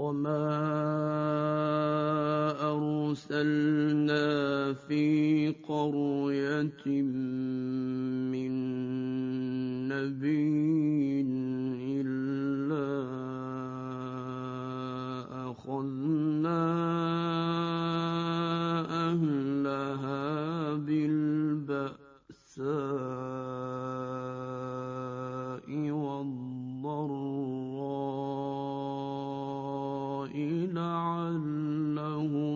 وما أرسلنا في قرية من نبي إلا أخذنا أهلها بالبأساء والضراء لعلهم